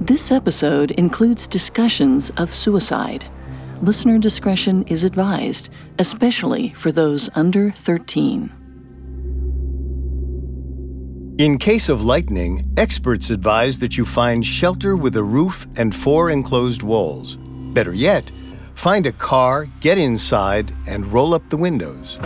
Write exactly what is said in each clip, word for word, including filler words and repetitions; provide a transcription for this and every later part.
This episode includes discussions of suicide. Listener discretion is advised, especially for those under thirteen. In case of lightning, experts advise that you find shelter with a roof and four enclosed walls. Better yet, find a car, get inside, and roll up the windows.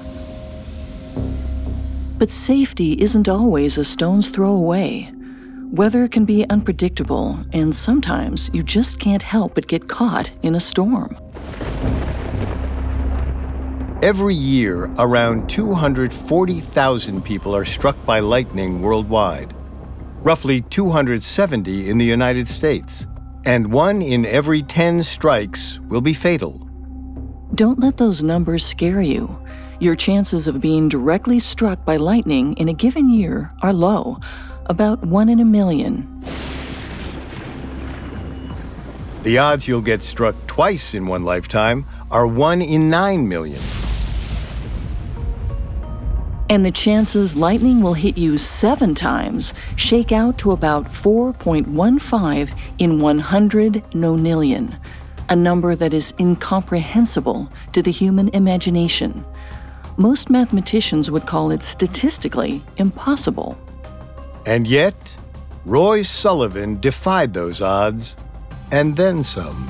But safety isn't always a stone's throw away. Weather can be unpredictable, and sometimes you just can't help but get caught in a storm. Every year, around two hundred forty thousand people are struck by lightning worldwide, roughly two hundred seventy in the United States, and one in every ten strikes will be fatal. Don't let those numbers scare you. Your chances of being directly struck by lightning in a given year are low, about one in a million. The odds you'll get struck twice in one lifetime are one in nine million. And the chances lightning will hit you seven times shake out to about four point one five in one hundred nonillion, a number that is incomprehensible to the human imagination. Most mathematicians would call it statistically impossible. And yet, Roy Sullivan defied those odds, and then some.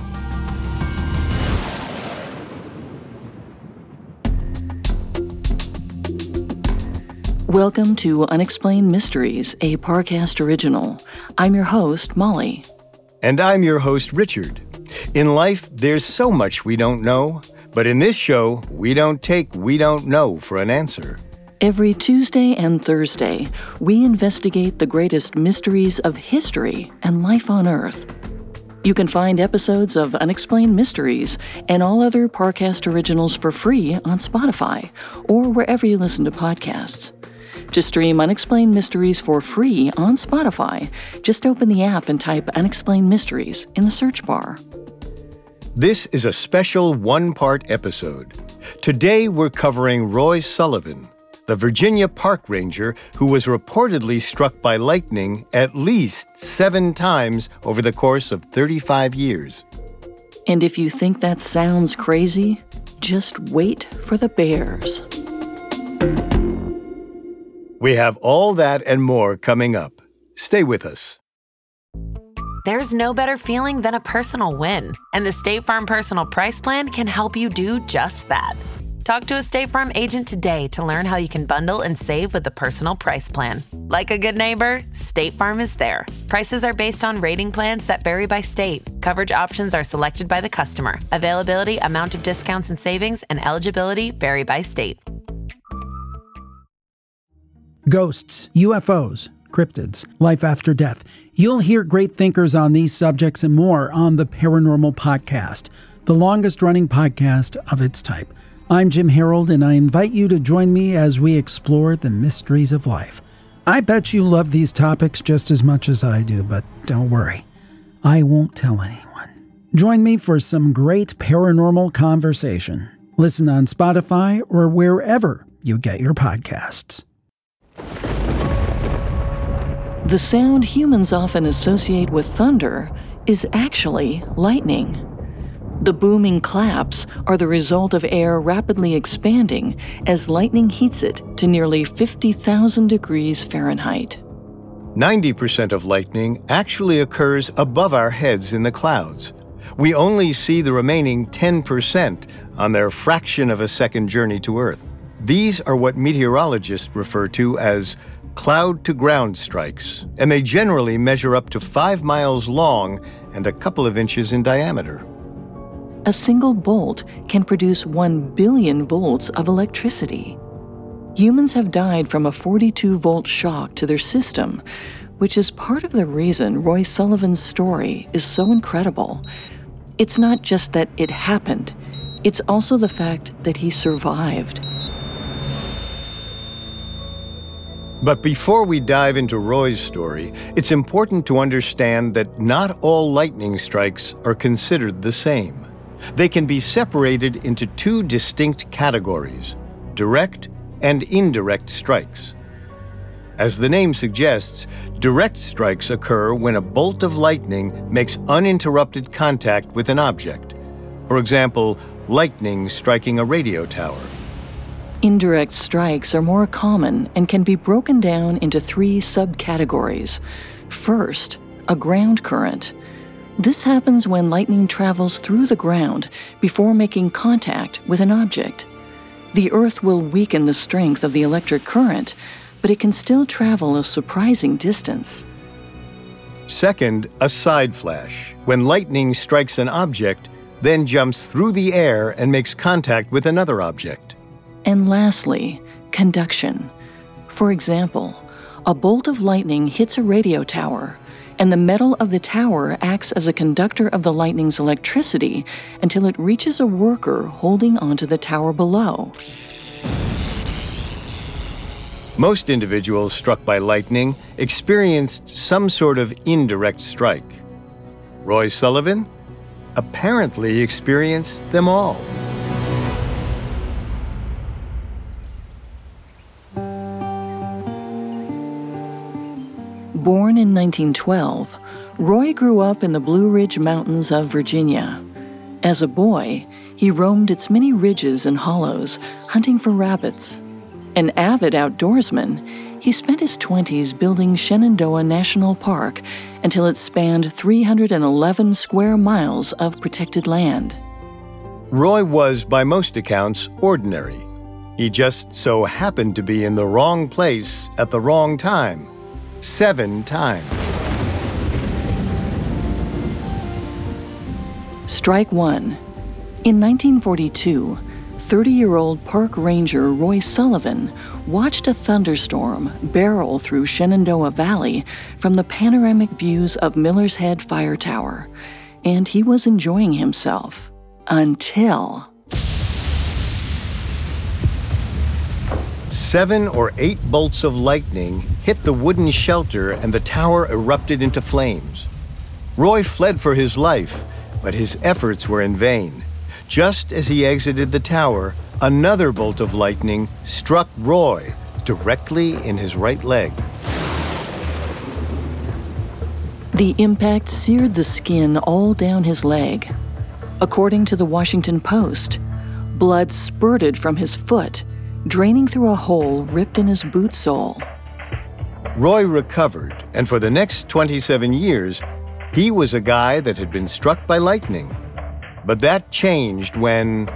Welcome to Unexplained Mysteries, a Parcast original. I'm your host, Molly. And I'm your host, Richard. In life, there's so much we don't know, but in this show, we don't take we don't know for an answer. Every Tuesday and Thursday, we investigate the greatest mysteries of history and life on Earth. You can find episodes of Unexplained Mysteries and all other Parcast originals for free on Spotify or wherever you listen to podcasts. To stream Unexplained Mysteries for free on Spotify, just open the app and type Unexplained Mysteries in the search bar. This is a special one-part episode. Today we're covering Roy Sullivan, the Virginia park ranger who was reportedly struck by lightning at least seven times over the course of thirty-five years. And if you think that sounds crazy, just wait for the bears. We have all that and more coming up. Stay with us. There's no better feeling than a personal win, and the State Farm Personal Price Plan can help you do just that. Talk to a State Farm agent today to learn how you can bundle and save with the Personal Price Plan. Like a good neighbor, State Farm is there. Prices are based on rating plans that vary by state. Coverage options are selected by the customer. Availability, amount of discounts and savings, and eligibility vary by state. Ghosts, U F Os, cryptids, life after death. You'll hear great thinkers on these subjects and more on the Paranormal Podcast, the longest-running podcast of its type. I'm Jim Harold, and I invite you to join me as we explore the mysteries of life. I bet you love these topics just as much as I do, but don't worry, I won't tell anyone. Join me for some great paranormal conversation. Listen on Spotify or wherever you get your podcasts. The sound humans often associate with thunder is actually lightning. The booming claps are the result of air rapidly expanding as lightning heats it to nearly fifty thousand degrees Fahrenheit. ninety percent of lightning actually occurs above our heads in the clouds. We only see the remaining ten percent on their fraction of a second journey to Earth. These are what meteorologists refer to as cloud-to-ground strikes, and they generally measure up to five miles long and a couple of inches in diameter. A single bolt can produce one billion volts of electricity. Humans have died from a forty-two volt shock to their system, which is part of the reason Roy Sullivan's story is so incredible. It's not just that it happened, it's also the fact that he survived. But before we dive into Roy's story, it's important to understand that not all lightning strikes are considered the same. They can be separated into two distinct categories: direct and indirect strikes. As the name suggests, direct strikes occur when a bolt of lightning makes uninterrupted contact with an object. For example, lightning striking a radio tower. Indirect strikes are more common and can be broken down into three subcategories. First, a ground current. This happens when lightning travels through the ground before making contact with an object. The Earth will weaken the strength of the electric current, but it can still travel a surprising distance. Second, a side flash, when lightning strikes an object, then jumps through the air and makes contact with another object. And lastly, conduction. For example, a bolt of lightning hits a radio tower, and the metal of the tower acts as a conductor of the lightning's electricity until it reaches a worker holding onto the tower below. Most individuals struck by lightning experienced some sort of indirect strike. Roy Sullivan apparently experienced them all. Born in nineteen twelve, Roy grew up in the Blue Ridge Mountains of Virginia. As a boy, he roamed its many ridges and hollows, hunting for rabbits. An avid outdoorsman, he spent his twenties building Shenandoah National Park until it spanned three hundred eleven square miles of protected land. Roy was, by most accounts, ordinary. He just so happened to be in the wrong place at the wrong time. Seven times. Strike one. In nineteen forty-two, thirty-year-old park ranger Roy Sullivan watched a thunderstorm barrel through Shenandoah Valley from the panoramic views of Miller's Head Fire Tower, and he was enjoying himself until... Seven or eight bolts of lightning hit the wooden shelter and the tower erupted into flames. Roy fled for his life, but his efforts were in vain. Just as he exited the tower, another bolt of lightning struck Roy directly in his right leg. The impact seared the skin all down his leg. According to the Washington Post, blood spurted from his foot, draining through a hole ripped in his boot sole. Roy recovered, and for the next twenty-seven years, he was a guy that had been struck by lightning. But that changed when...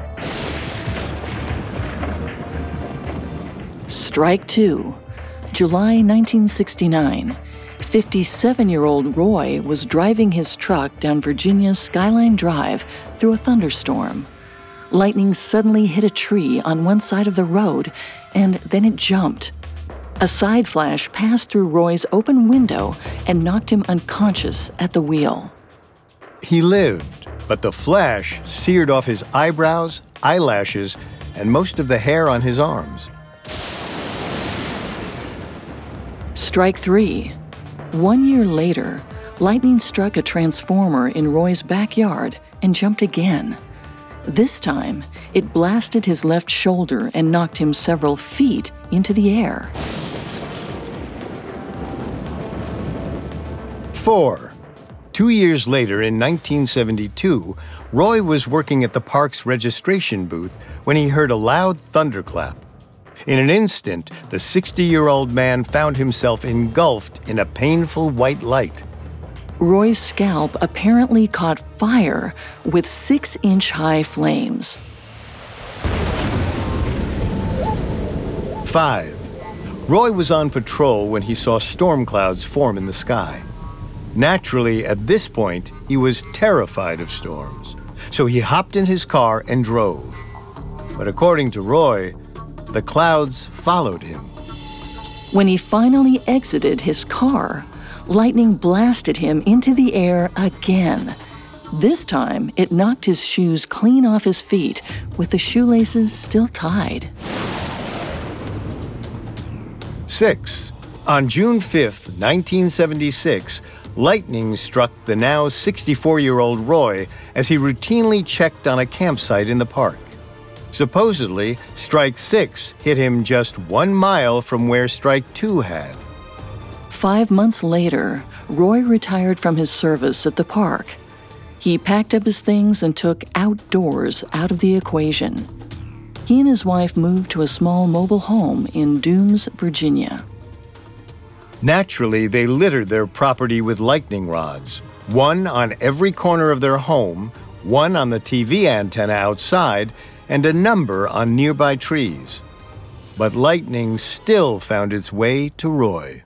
Strike two. July nineteen sixty-nine. fifty-seven-year-old Roy was driving his truck down Virginia's Skyline Drive through a thunderstorm. Lightning suddenly hit a tree on one side of the road, and then it jumped. A side flash passed through Roy's open window and knocked him unconscious at the wheel. He lived, but the flash seared off his eyebrows, eyelashes, and most of the hair on his arms. Strike three. One year later, lightning struck a transformer in Roy's backyard and jumped again. This time, it blasted his left shoulder and knocked him several feet into the air. Four. Two years later, in nineteen seventy-two, Roy was working at the park's registration booth when he heard a loud thunderclap. In an instant, the sixty-year-old man found himself engulfed in a painful white light. Roy's scalp apparently caught fire with six-inch-high flames. Five. Roy was on patrol when he saw storm clouds form in the sky. Naturally, at this point, he was terrified of storms, so he hopped in his car and drove. But according to Roy, the clouds followed him. When he finally exited his car, lightning blasted him into the air again. This time, it knocked his shoes clean off his feet, with the shoelaces still tied. Six. On June fifth, nineteen seventy-six, lightning struck the now sixty-four-year-old Roy as he routinely checked on a campsite in the park. Supposedly, strike six hit him just one mile from where strike two had. Five months later, Roy retired from his service at the park. He packed up his things and took outdoors out of the equation. He and his wife moved to a small mobile home in Dooms, Virginia. Naturally, they littered their property with lightning rods, one on every corner of their home, one on the T V antenna outside, and a number on nearby trees. But lightning still found its way to Roy.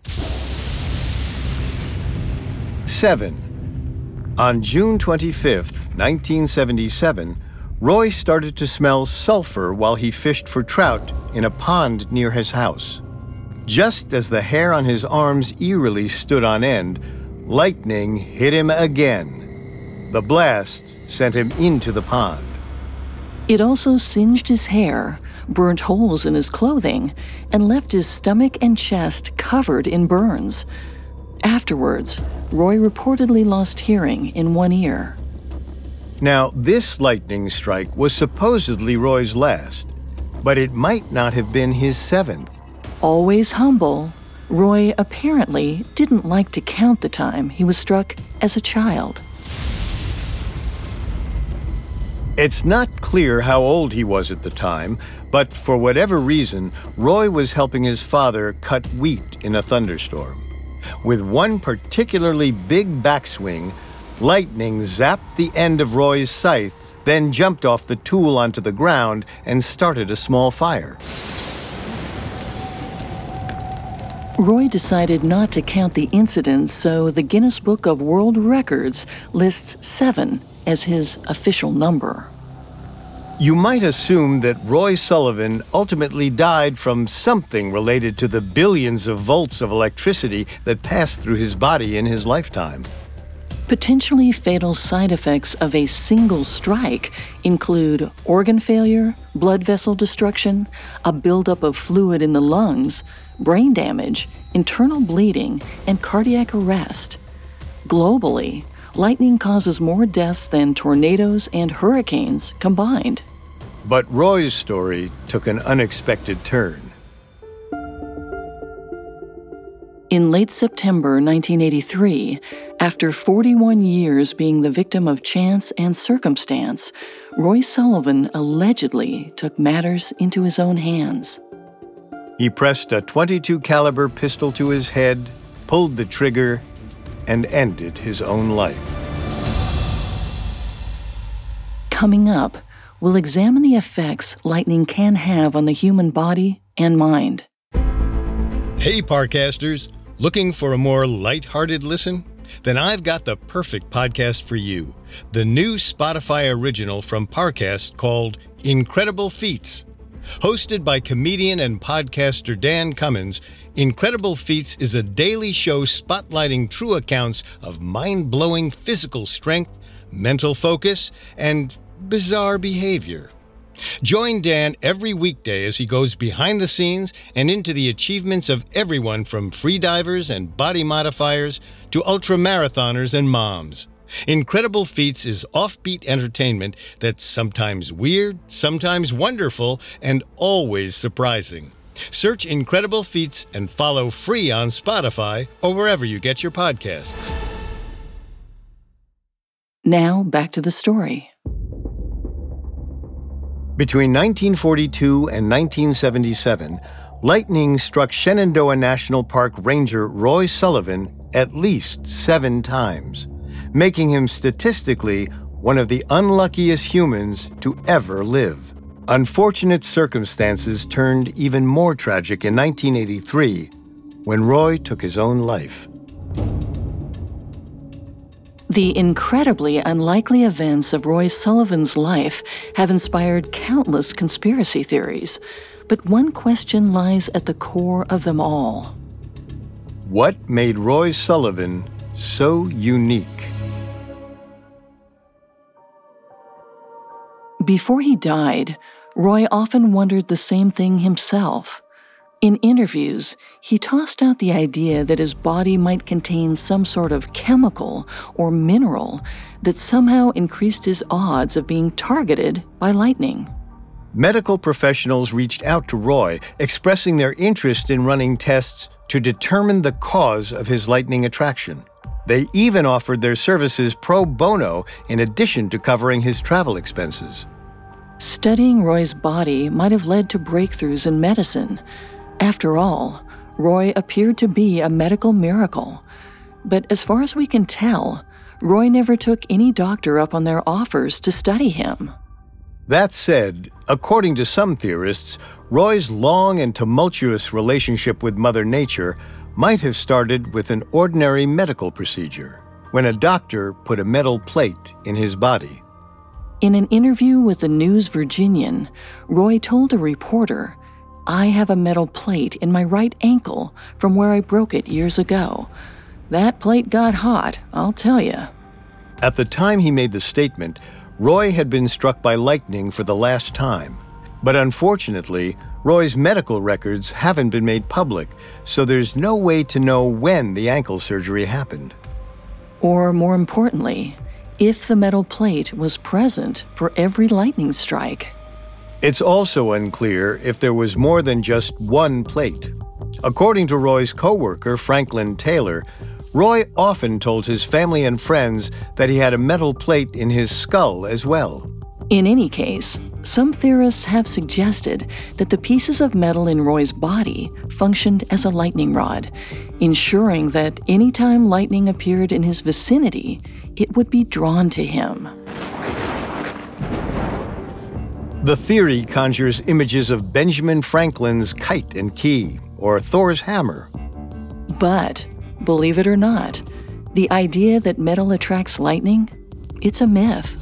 Seven. On June twenty-fifth, nineteen seventy-seven, Roy started to smell sulfur while he fished for trout in a pond near his house. Just as the hair on his arms eerily stood on end, lightning hit him again. The blast sent him into the pond. It also singed his hair, burnt holes in his clothing, and left his stomach and chest covered in burns. Afterwards, Roy reportedly lost hearing in one ear. Now, this lightning strike was supposedly Roy's last, but it might not have been his seventh. Always humble, Roy apparently didn't like to count the time he was struck as a child. It's not clear how old he was at the time, but for whatever reason, Roy was helping his father cut wheat in a thunderstorm. With one particularly big backswing, lightning zapped the end of Roy's scythe, then jumped off the tool onto the ground and started a small fire. Roy decided not to count the incidents, so the Guinness Book of World Records lists seven as his official number. You might assume that Roy Sullivan ultimately died from something related to the billions of volts of electricity that passed through his body in his lifetime. Potentially fatal side effects of a single strike include organ failure, blood vessel destruction, a buildup of fluid in the lungs, brain damage, internal bleeding, and cardiac arrest. Globally, lightning causes more deaths than tornadoes and hurricanes combined. But Roy's story took an unexpected turn. In late September nineteen eighty-three, after forty-one years being the victim of chance and circumstance, Roy Sullivan allegedly took matters into his own hands. He pressed a twenty-two caliber pistol to his head, pulled the trigger, and ended his own life. Coming up, we'll examine the effects lightning can have on the human body and mind. Hey, Parcasters, looking for a more lighthearted listen? Then I've got the perfect podcast for you, the new Spotify original from Parcast called Incredible Feats. Hosted by comedian and podcaster Dan Cummins, Incredible Feats is a daily show spotlighting true accounts of mind-blowing physical strength, mental focus, and bizarre behavior. Join Dan every weekday as he goes behind the scenes and into the achievements of everyone from freedivers and body modifiers to ultramarathoners and moms. Incredible Feats is offbeat entertainment that's sometimes weird, sometimes wonderful, and always surprising. Search Incredible Feats and follow free on Spotify or wherever you get your podcasts. Now, back to the story. Between nineteen forty-two and nineteen seventy-seven, lightning struck Shenandoah National Park Ranger Roy Sullivan at least seven times, making him statistically one of the unluckiest humans to ever live. Unfortunate circumstances turned even more tragic in nineteen eighty-three, when Roy took his own life. The incredibly unlikely events of Roy Sullivan's life have inspired countless conspiracy theories, but one question lies at the core of them all. What made Roy Sullivan so unique? Before he died, Roy often wondered the same thing himself. In interviews, he tossed out the idea that his body might contain some sort of chemical or mineral that somehow increased his odds of being targeted by lightning. Medical professionals reached out to Roy, expressing their interest in running tests to determine the cause of his lightning attraction. They even offered their services pro bono in addition to covering his travel expenses. Studying Roy's body might have led to breakthroughs in medicine. After all, Roy appeared to be a medical miracle. But as far as we can tell, Roy never took any doctor up on their offers to study him. That said, according to some theorists, Roy's long and tumultuous relationship with Mother Nature might have started with an ordinary medical procedure, when a doctor put a metal plate in his body. In an interview with the News Virginian, Roy told a reporter, "I have a metal plate in my right ankle from where I broke it years ago. That plate got hot, I'll tell you." At the time he made the statement, Roy had been struck by lightning for the last time. But unfortunately, Roy's medical records haven't been made public, so there's no way to know when the ankle surgery happened. Or more importantly, if the metal plate was present for every lightning strike. It's also unclear if there was more than just one plate. According to Roy's co-worker, Franklin Taylor, Roy often told his family and friends that he had a metal plate in his skull as well. In any case, some theorists have suggested that the pieces of metal in Roy's body functioned as a lightning rod, ensuring that any time lightning appeared in his vicinity, it would be drawn to him. The theory conjures images of Benjamin Franklin's kite and key, or Thor's hammer. But, believe it or not, the idea that metal attracts lightning, it's a myth.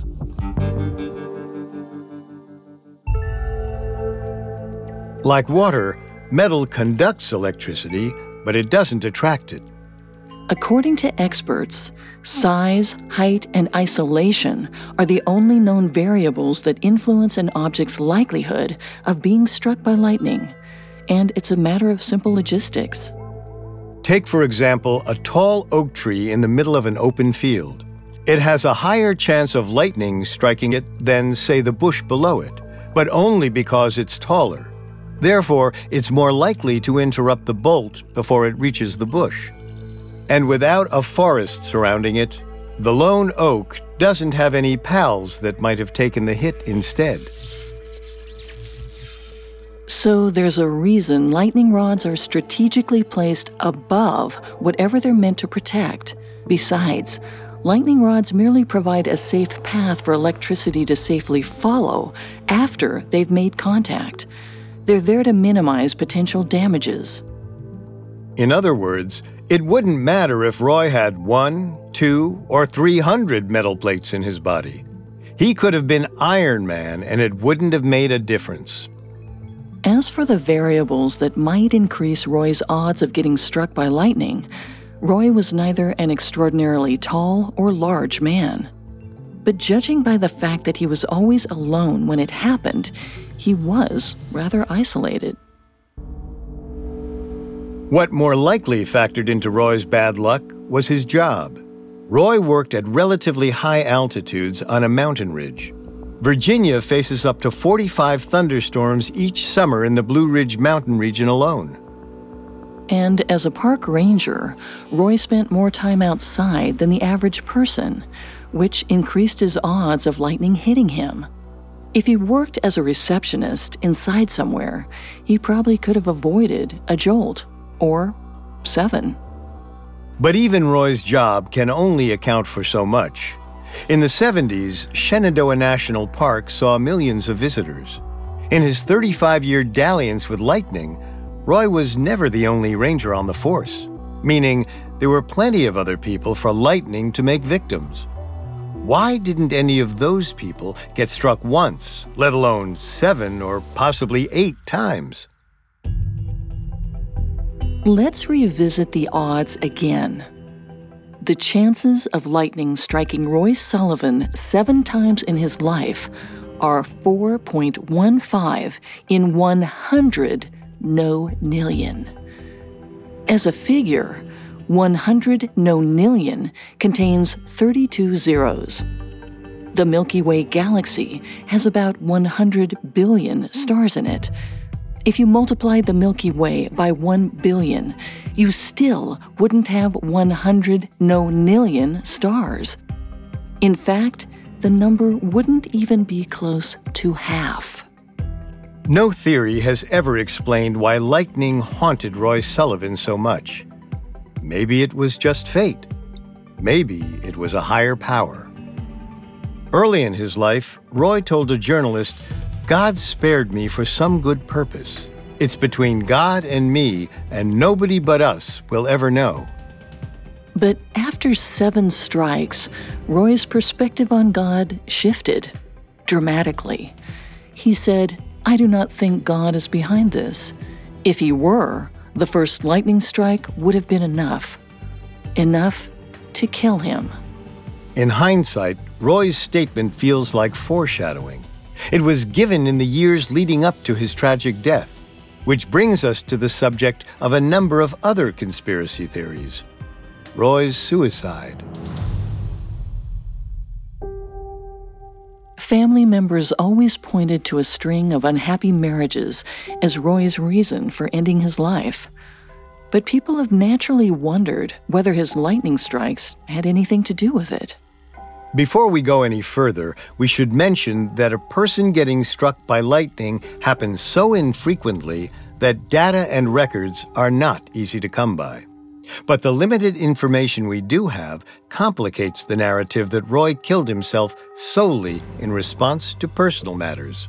Like water, metal conducts electricity, but it doesn't attract it. According to experts, size, height, and isolation are the only known variables that influence an object's likelihood of being struck by lightning, and it's a matter of simple logistics. Take, for example, a tall oak tree in the middle of an open field. It has a higher chance of lightning striking it than, say, the bush below it, but only because it's taller. Therefore, it's more likely to interrupt the bolt before it reaches the bush. And without a forest surrounding it, the lone oak doesn't have any pals that might have taken the hit instead. So there's a reason lightning rods are strategically placed above whatever they're meant to protect. Besides, lightning rods merely provide a safe path for electricity to safely follow after they've made contact. They're there to minimize potential damages. In other words, it wouldn't matter if Roy had one, two, or three hundred metal plates in his body. He could have been Iron Man, and it wouldn't have made a difference. As for the variables that might increase Roy's odds of getting struck by lightning, Roy was neither an extraordinarily tall or large man. But judging by the fact that he was always alone when it happened, he was rather isolated. What more likely factored into Roy's bad luck was his job. Roy worked at relatively high altitudes on a mountain ridge. Virginia faces up to forty-five thunderstorms each summer in the Blue Ridge Mountain region alone. And as a park ranger, Roy spent more time outside than the average person, which increased his odds of lightning hitting him. If he worked as a receptionist inside somewhere, he probably could have avoided a jolt, or seven. But even Roy's job can only account for so much. In the seventies, Shenandoah National Park saw millions of visitors. In his thirty-five-year dalliance with lightning, Roy was never the only ranger on the force, meaning there were plenty of other people for lightning to make victims. Why didn't any of those people get struck once, let alone seven or possibly eight times? Let's revisit the odds again. The chances of lightning striking Roy Sullivan seven times in his life are four point one five in one hundred no-nillion. As a figure, one hundred no-nillion contains thirty-two zeros. The Milky Way galaxy has about one hundred billion stars in it. If you multiplied the Milky Way by one billion, you still wouldn't have one hundred nonillion stars. In fact, the number wouldn't even be close to half. No theory has ever explained why lightning haunted Roy Sullivan so much. Maybe it was just fate. Maybe it was a higher power. Early in his life, Roy told a journalist, "God spared me for some good purpose. It's between God and me, and nobody but us will ever know." But after seven strikes, Roy's perspective on God shifted dramatically. He said, "I do not think God is behind this. If he were, the first lightning strike would have been enough. Enough to kill him." In hindsight, Roy's statement feels like foreshadowing. It was given in the years leading up to his tragic death, which brings us to the subject of a number of other conspiracy theories. Roy's suicide. Family members always pointed to a string of unhappy marriages as Roy's reason for ending his life. But people have naturally wondered whether his lightning strikes had anything to do with it. Before we go any further, we should mention that a person getting struck by lightning happens so infrequently that data and records are not easy to come by. But the limited information we do have complicates the narrative that Roy killed himself solely in response to personal matters.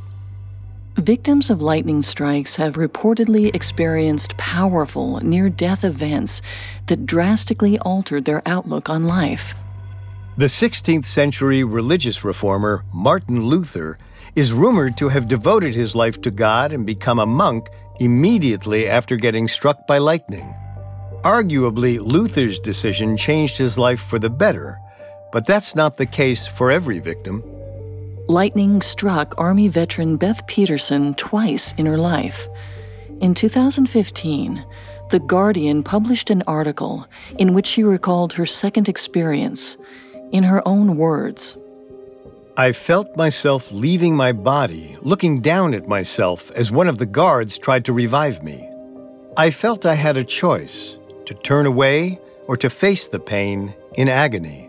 Victims of lightning strikes have reportedly experienced powerful near-death events that drastically altered their outlook on life. The sixteenth century religious reformer Martin Luther is rumored to have devoted his life to God and become a monk immediately after getting struck by lightning. Arguably, Luther's decision changed his life for the better, but that's not the case for every victim. Lightning struck Army veteran Beth Peterson twice in her life. In two thousand fifteen, The Guardian published an article in which she recalled her second experience. In her own words, "I felt myself leaving my body, looking down at myself as one of the guards tried to revive me. I felt I had a choice, to turn away or to face the pain in agony."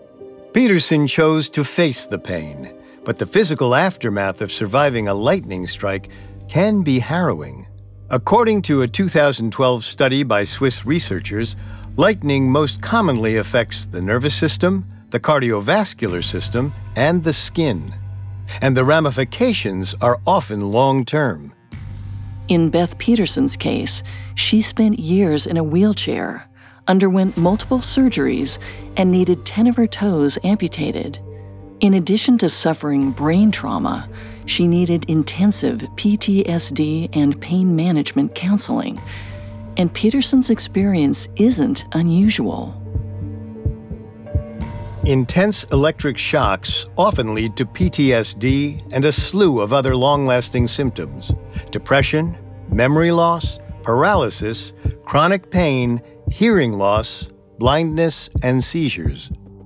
Peterson chose to face the pain, but the physical aftermath of surviving a lightning strike can be harrowing. According to a two thousand twelve study by Swiss researchers, lightning most commonly affects the nervous system, the cardiovascular system, and the skin. And the ramifications are often long-term. In Beth Peterson's case, she spent years in a wheelchair, underwent multiple surgeries, and needed ten of her toes amputated. In addition to suffering brain trauma, she needed intensive P T S D and pain management counseling. And Peterson's experience isn't unusual. Intense electric shocks often lead to P T S D and a slew of other long-lasting symptoms: depression, memory loss, paralysis, chronic pain, hearing loss, blindness, and seizures.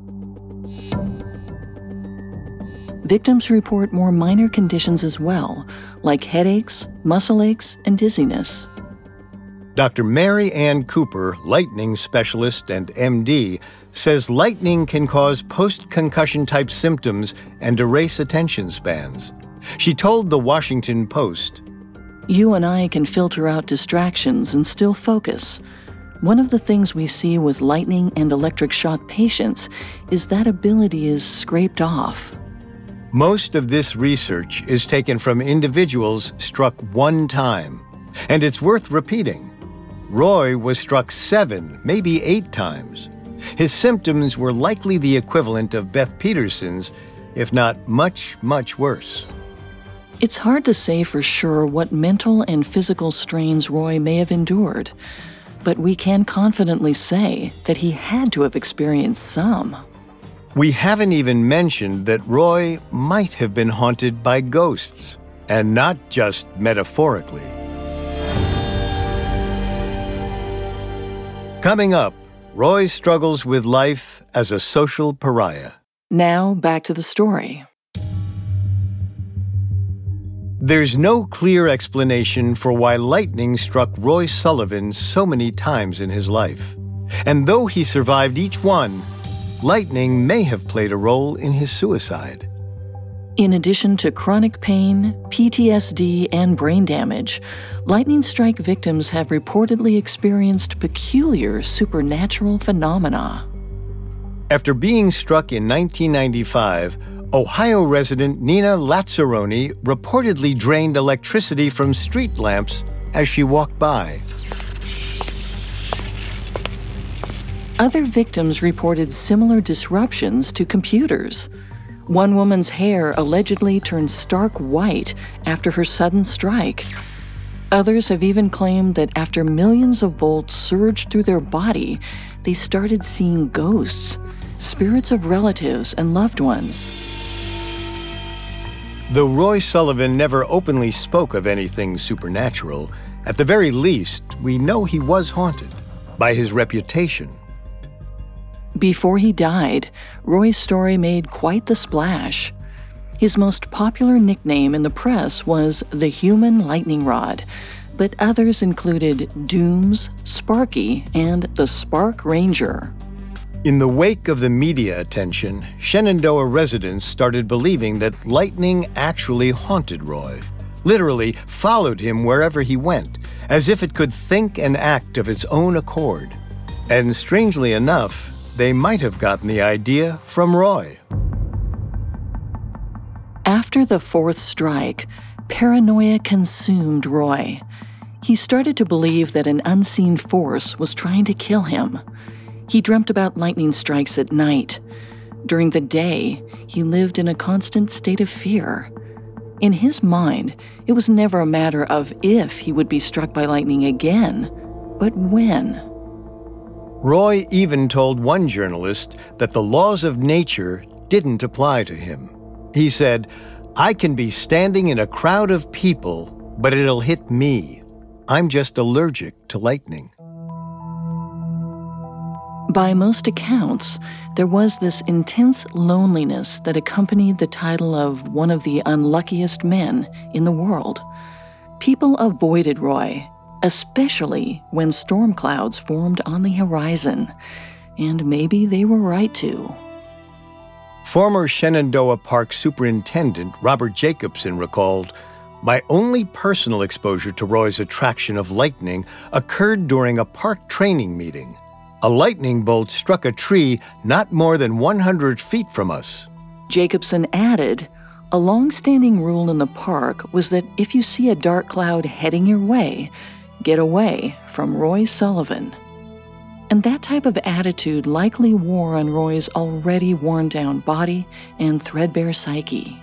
Victims report more minor conditions as well, like headaches, muscle aches, and dizziness. Doctor Mary Ann Cooper, lightning specialist and M D, says lightning can cause post-concussion-type symptoms and erase attention spans. She told the Washington Post, "You and I can filter out distractions and still focus. One of the things we see with lightning and electric shock patients is that ability is scraped off." Most of this research is taken from individuals struck one time, and it's worth repeating. Roy was struck seven, maybe eight times. His symptoms were likely the equivalent of Beth Peterson's, if not much, much worse. It's hard to say for sure what mental and physical strains Roy may have endured, but we can confidently say that he had to have experienced some. We haven't even mentioned that Roy might have been haunted by ghosts, and not just metaphorically. Coming up, Roy struggles with life as a social pariah. Now, back to the story. There's no clear explanation for why lightning struck Roy Sullivan so many times in his life. And though he survived each one, lightning may have played a role in his suicide. In addition to chronic pain, P T S D, and brain damage, lightning strike victims have reportedly experienced peculiar supernatural phenomena. After being struck in nineteen ninety-five, Ohio resident Nina Lazzaroni reportedly drained electricity from street lamps as she walked by. Other victims reported similar disruptions to computers. One woman's hair allegedly turned stark white after her sudden strike. Others have even claimed that after millions of volts surged through their body, they started seeing ghosts, spirits of relatives and loved ones. Though Roy Sullivan never openly spoke of anything supernatural, at the very least, we know he was haunted by his reputation. Before he died, Roy's story made quite the splash. His most popular nickname in the press was the Human Lightning Rod, but others included Dooms, Sparky, and the Spark Ranger. In the wake of the media attention, Shenandoah residents started believing that lightning actually haunted Roy, literally followed him wherever he went, as if it could think and act of its own accord. And strangely enough, they might have gotten the idea from Roy. After the fourth strike, paranoia consumed Roy. He started to believe that an unseen force was trying to kill him. He dreamt about lightning strikes at night. During the day, he lived in a constant state of fear. In his mind, it was never a matter of if he would be struck by lightning again, but when. Roy even told one journalist that the laws of nature didn't apply to him. He said, "I can be standing in a crowd of people, but it'll hit me. I'm just allergic to lightning." By most accounts, there was this intense loneliness that accompanied the title of one of the unluckiest men in the world. People avoided Roy, especially when storm clouds formed on the horizon, and maybe they were right to. Former Shenandoah Park Superintendent Robert Jacobson recalled, "My only personal exposure to Roy's attraction of lightning occurred during a park training meeting. A lightning bolt struck a tree not more than one hundred feet from us." Jacobson added, a long-standing rule in the park was that if you see a dark cloud heading your way, get away from Roy Sullivan. And that type of attitude likely wore on Roy's already worn-down body and threadbare psyche.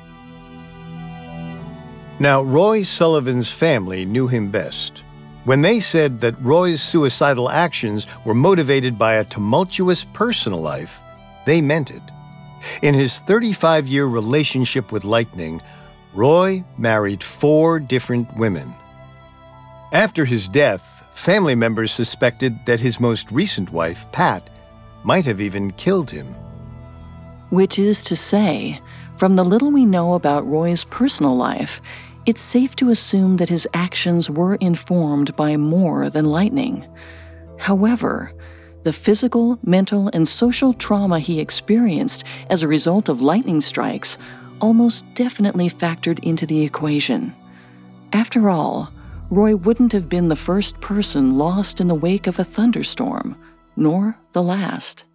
Now, Roy Sullivan's family knew him best. When they said that Roy's suicidal actions were motivated by a tumultuous personal life, they meant it. In his thirty-five-year relationship with lightning, Roy married four different women. After his death, family members suspected that his most recent wife, Pat, might have even killed him. Which is to say, from the little we know about Roy's personal life, it's safe to assume that his actions were informed by more than lightning. However, the physical, mental, and social trauma he experienced as a result of lightning strikes almost definitely factored into the equation. After all, Roy wouldn't have been the first person lost in the wake of a thunderstorm, nor the last.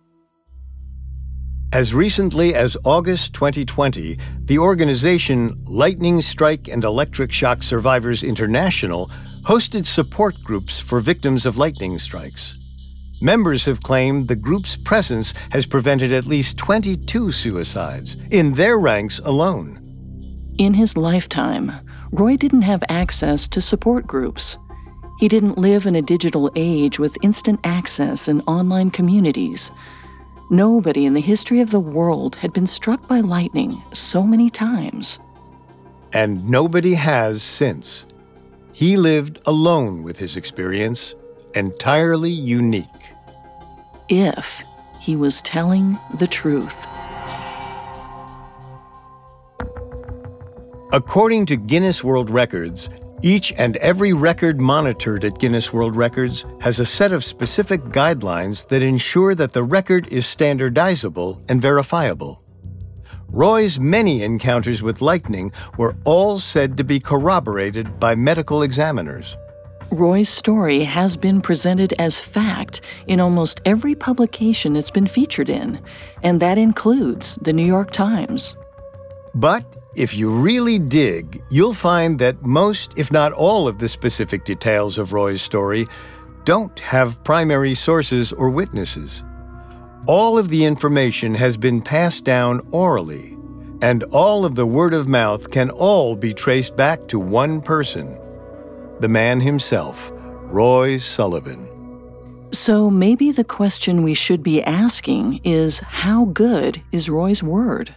As recently as August twenty twenty, the organization Lightning Strike and Electric Shock Survivors International hosted support groups for victims of lightning strikes. Members have claimed the group's presence has prevented at least twenty-two suicides in their ranks alone. In his lifetime, Roy didn't have access to support groups. He didn't live in a digital age with instant access and online communities. Nobody in the history of the world had been struck by lightning so many times. And nobody has since. He lived alone with his experience, entirely unique. If he was telling the truth. A According to Guinness World Records, each and every record monitored at Guinness World Records has a set of specific guidelines that ensure that the record is standardizable and verifiable. Roy's many encounters with lightning were all said to be corroborated by medical examiners. Roy's story has been presented as fact in almost every publication it's been featured in, and that includes the New York Times. But if you really dig, you'll find that most, if not all, of the specific details of Roy's story don't have primary sources or witnesses. All of the information has been passed down orally, and all of the word of mouth can all be traced back to one person. The man himself, Roy Sullivan. So maybe the question we should be asking is, how good is Roy's word?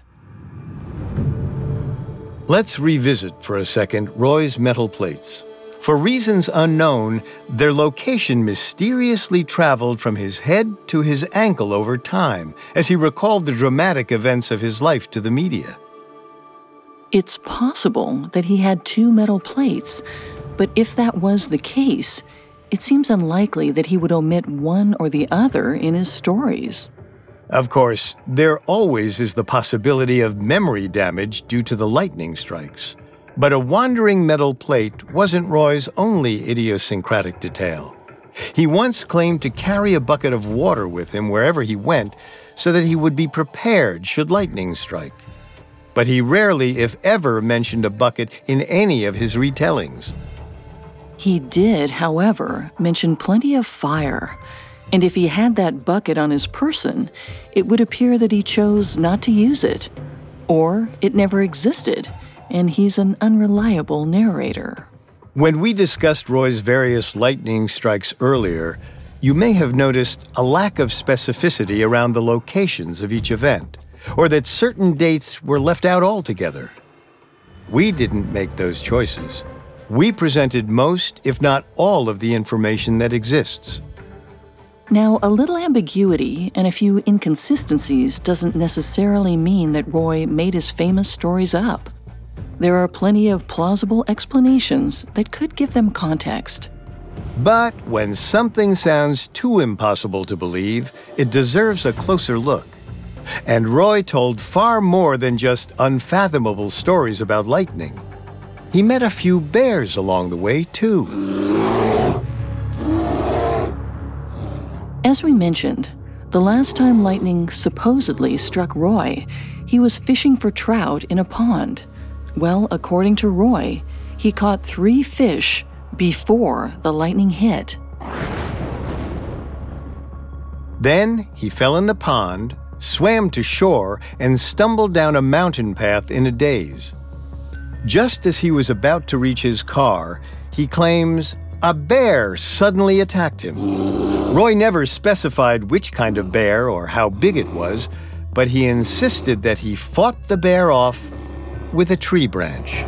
Let's revisit for a second Roy's metal plates. For reasons unknown, their location mysteriously traveled from his head to his ankle over time as he recalled the dramatic events of his life to the media. It's possible that he had two metal plates, but if that was the case, it seems unlikely that he would omit one or the other in his stories. Of course, there always is the possibility of memory damage due to the lightning strikes. But a wandering metal plate wasn't Roy's only idiosyncratic detail. He once claimed to carry a bucket of water with him wherever he went so that he would be prepared should lightning strike. But he rarely, if ever, mentioned a bucket in any of his retellings. He did, however, mention plenty of fire, and if he had that bucket on his person, it would appear that he chose not to use it, or it never existed, and he's an unreliable narrator. When we discussed Roy's various lightning strikes earlier, you may have noticed a lack of specificity around the locations of each event, or that certain dates were left out altogether. We didn't make those choices. We presented most, if not all, of the information that exists. Now, a little ambiguity and a few inconsistencies doesn't necessarily mean that Roy made his famous stories up. There are plenty of plausible explanations that could give them context. But when something sounds too impossible to believe, it deserves a closer look. And Roy told far more than just unfathomable stories about lightning. He met a few bears along the way, too. As we mentioned, the last time lightning supposedly struck Roy, he was fishing for trout in a pond. Well, according to Roy, he caught three fish before the lightning hit. Then he fell in the pond, swam to shore, and stumbled down a mountain path in a daze. Just as he was about to reach his car, he claims a bear suddenly attacked him. Roy never specified which kind of bear or how big it was, but he insisted that he fought the bear off with a tree branch.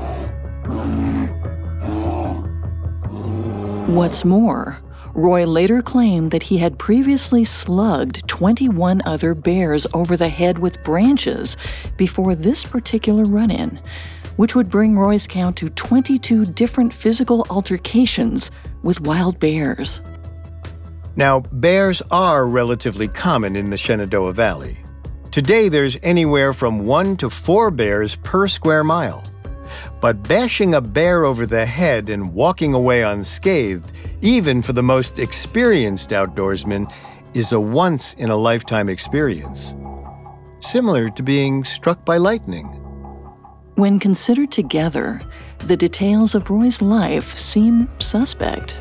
What's more, Roy later claimed that he had previously slugged twenty-one other bears over the head with branches before this particular run-in, which would bring Roy's count to twenty-two different physical altercations with wild bears. Now, bears are relatively common in the Shenandoah Valley. Today, there's anywhere from one to four bears per square mile. But bashing a bear over the head and walking away unscathed, even for the most experienced outdoorsman, is a once-in-a-lifetime experience. Similar to being struck by lightning. When considered together, the details of Roy's life seem suspect.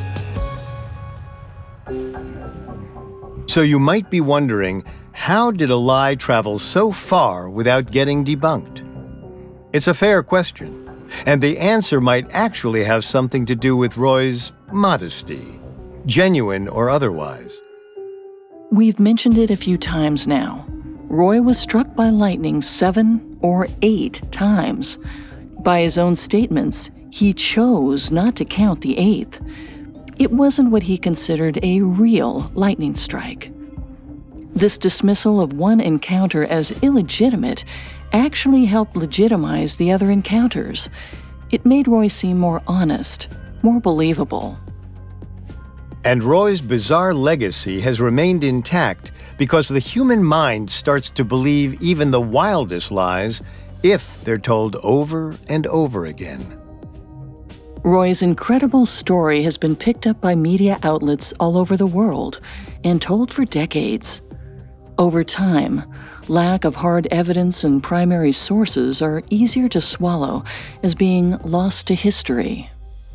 So you might be wondering, how did a lie travel so far without getting debunked? It's a fair question, and the answer might actually have something to do with Roy's modesty, genuine or otherwise. We've mentioned it a few times now. Roy was struck by lightning seven or eight times. By his own statements, he chose not to count the eighth. It wasn't what he considered a real lightning strike. This dismissal of one encounter as illegitimate actually helped legitimize the other encounters. It made Roy seem more honest, more believable. And Roy's bizarre legacy has remained intact because the human mind starts to believe even the wildest lies if they're told over and over again. Roy's incredible story has been picked up by media outlets all over the world and told for decades. Over time, lack of hard evidence and primary sources are easier to swallow as being lost to history.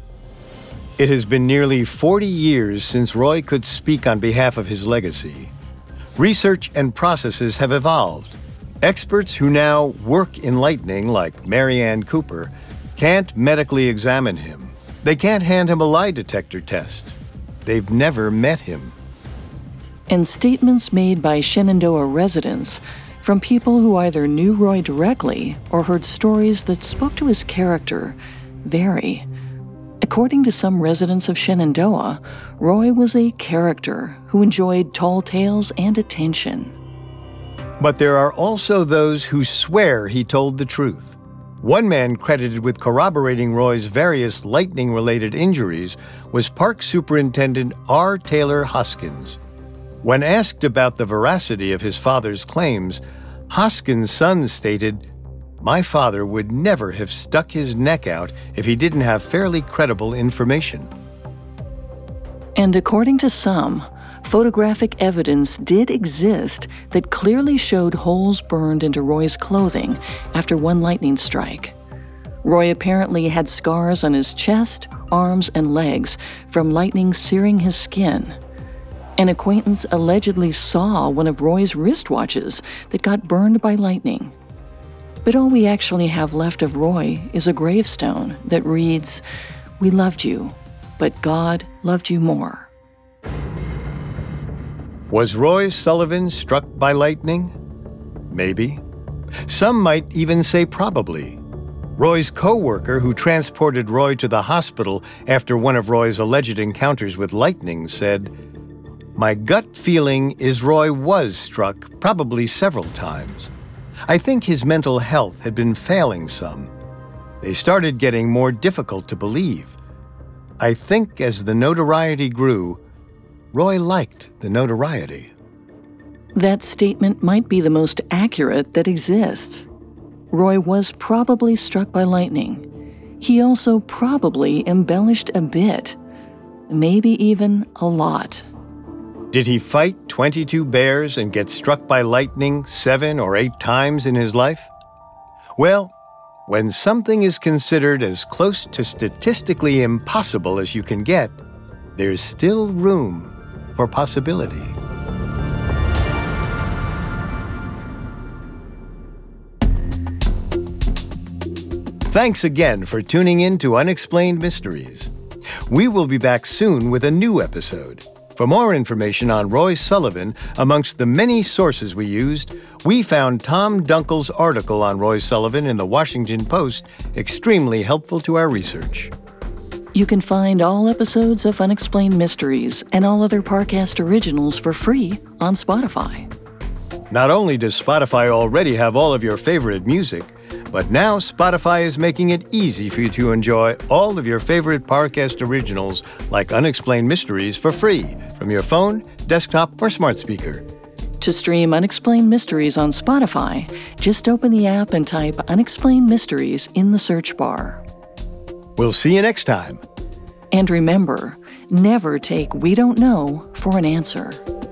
It has been nearly forty years since Roy could speak on behalf of his legacy. Research and processes have evolved. Experts who now work in lightning, like Marianne Cooper, can't medically examine him. They can't hand him a lie detector test. They've never met him. And statements made by Shenandoah residents from people who either knew Roy directly or heard stories that spoke to his character vary. According to some residents of Shenandoah, Roy was a character who enjoyed tall tales and attention. But there are also those who swear he told the truth. One man credited with corroborating Roy's various lightning-related injuries was Park Superintendent R. Taylor Hoskins. When asked about the veracity of his father's claims, Hoskins' son stated, "My father would never have stuck his neck out if he didn't have fairly credible information." And according to some, photographic evidence did exist that clearly showed holes burned into Roy's clothing after one lightning strike. Roy apparently had scars on his chest, arms, and legs from lightning searing his skin. An acquaintance allegedly saw one of Roy's wristwatches that got burned by lightning. But all we actually have left of Roy is a gravestone that reads, "We loved you, but God loved you more." Was Roy Sullivan struck by lightning? Maybe. Some might even say probably. Roy's co-worker who transported Roy to the hospital after one of Roy's alleged encounters with lightning said, "My gut feeling is Roy was struck probably several times. I think his mental health had been failing some. They started getting more difficult to believe. I think as the notoriety grew, Roy liked the notoriety." That statement might be the most accurate that exists. Roy was probably struck by lightning. He also probably embellished a bit, maybe even a lot. Did he fight twenty-two bears and get struck by lightning seven or eight times in his life? Well, when something is considered as close to statistically impossible as you can get, there's still room for possibility. Thanks again for tuning in to Unexplained Mysteries. We will be back soon with a new episode. For more information on Roy Sullivan, amongst the many sources we used, we found Tom Dunkel's article on Roy Sullivan in the Washington Post extremely helpful to our research. You can find all episodes of Unexplained Mysteries and all other Parcast originals for free on Spotify. Not only does Spotify already have all of your favorite music, but now Spotify is making it easy for you to enjoy all of your favorite Parcast originals like Unexplained Mysteries for free from your phone, desktop, or smart speaker. To stream Unexplained Mysteries on Spotify, just open the app and type Unexplained Mysteries in the search bar. We'll see you next time. And remember, never take "we don't know" for an answer.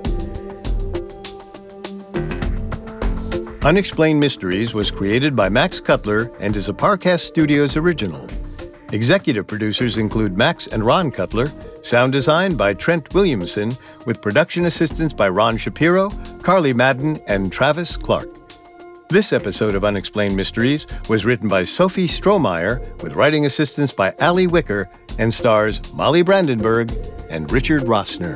Unexplained Mysteries was created by Max Cutler and is a Parcast Studios original. Executive producers include Max and Ron Cutler, sound design by Trent Williamson, with production assistance by Ron Shapiro, Carly Madden, and Travis Clark. This episode of Unexplained Mysteries was written by Sophie Strohmeyer, with writing assistance by Ali Wicker, and stars Molly Brandenburg and Richard Rossner.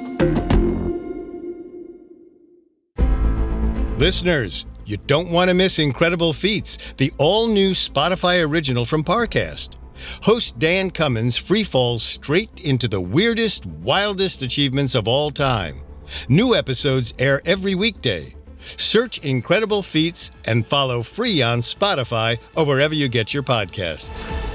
Listeners, you don't want to miss Incredible Feats, the all-new Spotify original from Parcast. Host Dan Cummins free falls straight into the weirdest, wildest achievements of all time. New episodes air every weekday. Search Incredible Feats and follow free on Spotify or wherever you get your podcasts.